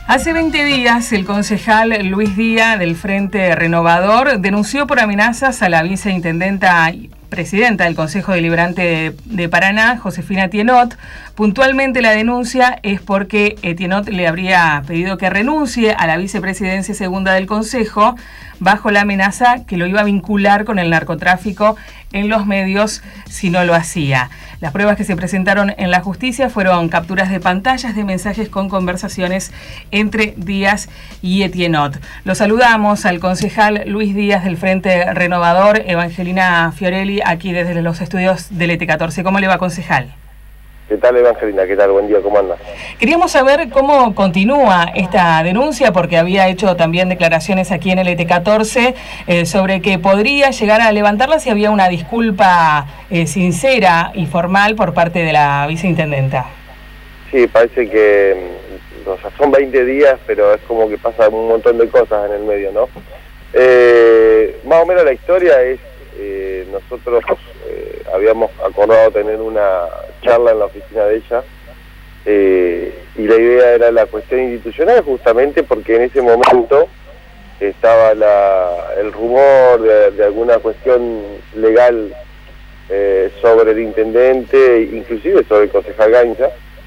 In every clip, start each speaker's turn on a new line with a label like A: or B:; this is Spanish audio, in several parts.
A: Hace 20 días, el concejal Luis Díaz del Frente Renovador denunció por amenazas a la viceintendenta y presidenta del Consejo Deliberante de Paraná, Josefina Tienot. Puntualmente la denuncia es porque Tienot le habría pedido que renuncie a la vicepresidencia segunda del Consejo bajo la amenaza que lo iba a vincular con el narcotráfico en los medios si no lo hacía. Las pruebas que se presentaron en la justicia fueron capturas de pantallas de mensajes con conversaciones entre Díaz y Tienot. Lo saludamos al concejal Luis Díaz del Frente Renovador, Evangelina Fiorelli, aquí desde los estudios del ET14. ¿Cómo le va, concejal?
B: ¿Qué tal, Evangelina? ¿Qué tal? Buen día, ¿cómo anda?
A: Queríamos saber cómo continúa esta denuncia, porque había hecho también declaraciones aquí en el ET14 sobre que podría llegar a levantarla si había una disculpa sincera y formal por parte de la viceintendenta. Sí,
B: parece que son 20 días, pero es como que pasa un montón de cosas en el medio, ¿no? Más o menos la historia es, nosotros habíamos acordado tener una charla en la oficina de ella, y la idea era la cuestión institucional, justamente porque en ese momento estaba el rumor de alguna cuestión legal sobre el intendente, inclusive sobre el concejal Gainza,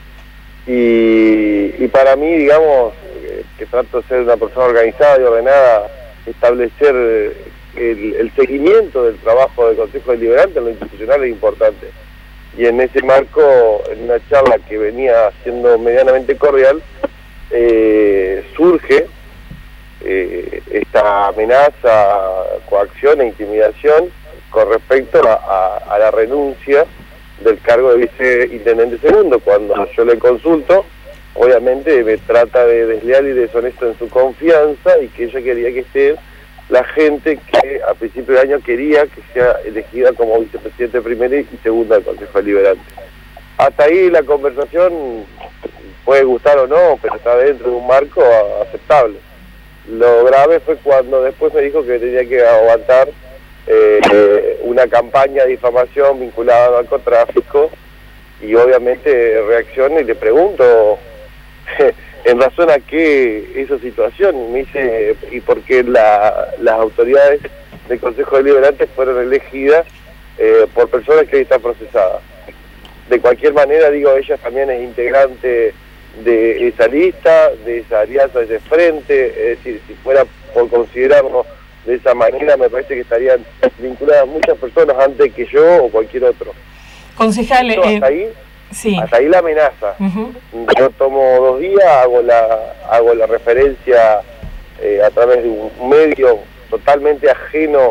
B: y para mí, digamos, que trato de ser una persona organizada y ordenada, establecer el seguimiento del trabajo del Consejo Deliberante en lo institucional es importante. Y en ese marco, en una charla que venía siendo medianamente cordial, surge esta amenaza, coacción e intimidación con respecto a la renuncia del cargo de viceintendente segundo. Cuando yo le consulto, obviamente me trata de desleal y deshonesto en su confianza, y que ella quería que esté la gente que a principio de año quería que sea elegida como vicepresidente primera y segunda del Consejo Deliberante. Hasta ahí la conversación puede gustar o no, pero está dentro de un marco aceptable. Lo grave fue cuando después me dijo que tenía que aguantar una campaña de difamación vinculada al narcotráfico, y obviamente reacciono y le pregunto en razón a qué esa situación. Me dice, y por qué las autoridades del Consejo Deliberante fueron elegidas por personas que están procesadas. De cualquier manera, digo, ella también es integrante de esa lista, de esa alianza, de ese frente. Es decir, si fuera por considerarnos de esa manera, me parece que estarían vinculadas muchas personas antes que yo o cualquier otro.
A: Concejal,
B: sí. Hasta ahí la amenaza. Yo tomo 2 días, hago la referencia a través de un medio totalmente ajeno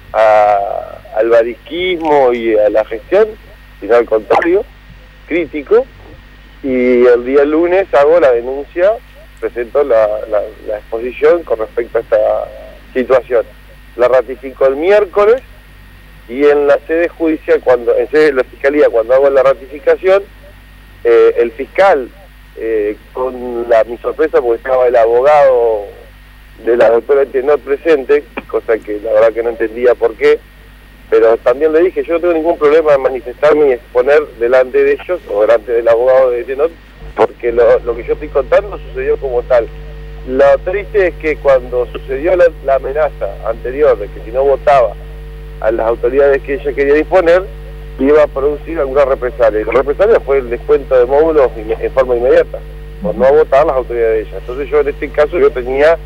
B: al barisquismo y a la gestión, sino al contrario, crítico, y el día lunes hago la denuncia, presento la exposición con respecto a esta situación. La ratifico el miércoles, y en la sede judicial, en sede de la fiscalía, cuando hago la ratificación, el fiscal, con mi sorpresa, porque estaba el abogado de la doctora Tienot presente, cosa que la verdad que no entendía por qué, pero también le dije, yo no tengo ningún problema en manifestarme y exponer delante de ellos, o delante del abogado de Tienot, porque lo que yo estoy contando sucedió como tal. Lo triste es que cuando sucedió la amenaza anterior de que si no votaba a las autoridades que ella quería disponer, iba a producir alguna represalia. Y la represalia fue el descuento de módulos en forma inmediata, por no votar las autoridades de ella. Entonces yo en este caso tenía,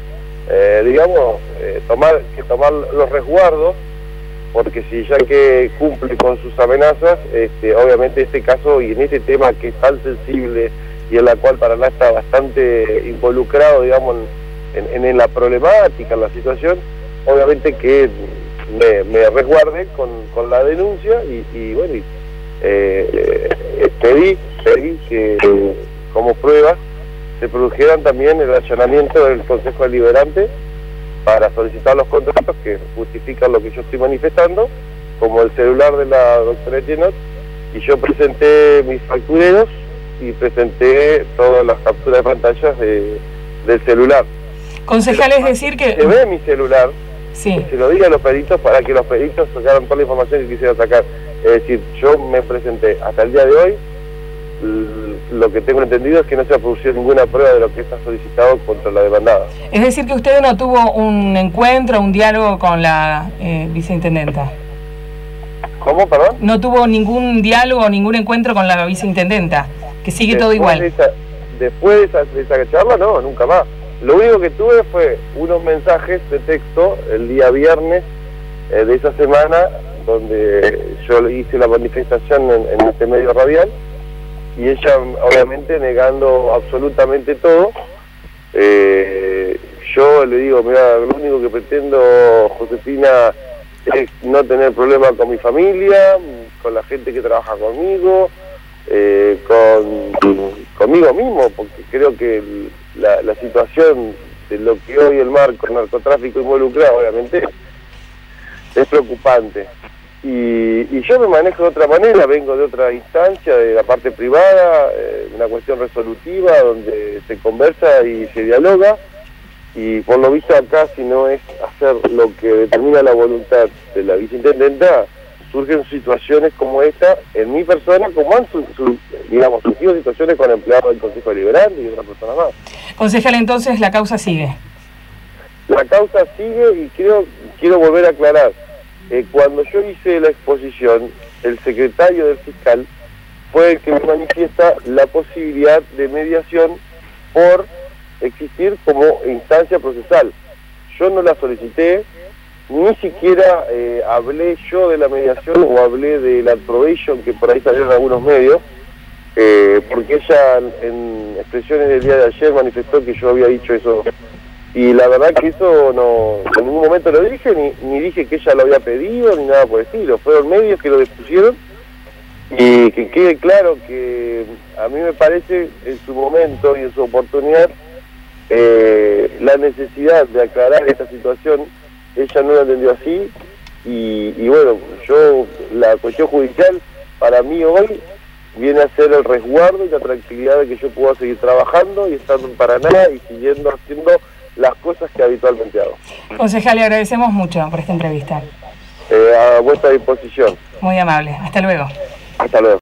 B: tomar los resguardos, porque si ya que cumple con sus amenazas, obviamente este caso y en este tema que es tan sensible y en la cual Paraná está bastante involucrado, digamos, en la problemática, en la situación, obviamente que me resguarde con la denuncia y bueno, pedí que como prueba se produjeran también el allanamiento del Consejo Deliberante para solicitar los contratos que justifican lo que yo estoy manifestando, como el celular de la doctora Tienot, y yo presenté mis factureros y presenté todas las capturas de pantallas del celular.
A: Concejal, es decir que...
B: Se ve mi celular,
A: sí.
B: Se lo diga a los peritos para que los peritos sacaran toda la información que quisiera sacar. Es decir, yo me presenté hasta el día de hoy lo que tengo entendido es que no se ha producido ninguna prueba de lo que está solicitado contra la demandada.
A: Es decir, que usted no tuvo un encuentro, un diálogo con la viceintendenta.
B: ¿Cómo, perdón?
A: No tuvo ningún diálogo, ningún encuentro con la viceintendenta, que sigue todo igual.
B: Después de esa charla, no, nunca más. Lo único que tuve fue unos mensajes de texto el día viernes de esa semana, donde yo hice la manifestación en este medio radial, y ella obviamente negando absolutamente todo. Yo le digo, mira, lo único que pretendo, Josefina, es no tener problemas con mi familia, con la gente que trabaja conmigo, conmigo mismo, porque creo que la situación de lo que hoy el marco narcotráfico involucrado obviamente es preocupante, y yo me manejo de otra manera, vengo de otra instancia, de la parte privada, una cuestión resolutiva donde se conversa y se dialoga, y por lo visto acá, si no es hacer lo que determina la voluntad de la viceintendenta, surgen situaciones como esta en mi persona, como han surgido situaciones con empleados del Consejo Deliberante y otras personas más.
A: Concejal, entonces la causa sigue.
B: La causa sigue, y quiero volver a aclarar, cuando yo hice la exposición, el secretario del fiscal fue el que me manifiesta la posibilidad de mediación por existir como instancia procesal. Yo no la solicité, ni siquiera hablé yo de la mediación o hablé de la probation, que por ahí salieron algunos medios, porque ella en expresiones del día de ayer manifestó que yo había dicho eso, y la verdad que eso no, en ningún momento lo dije, ni dije que ella lo había pedido, ni nada por el estilo. Fueron medios que lo dispusieron, y que quede claro que a mí me parece en su momento y en su oportunidad la necesidad de aclarar esta situación, ella no la entendió así, y bueno, la cuestión judicial para mí hoy viene a ser el resguardo y la tranquilidad de que yo pueda seguir trabajando y estando en Paraná y siguiendo haciendo las cosas que habitualmente hago.
A: Concejal, le agradecemos mucho por esta entrevista.
B: A vuestra disposición.
A: Muy amable. Hasta luego.
B: Hasta luego.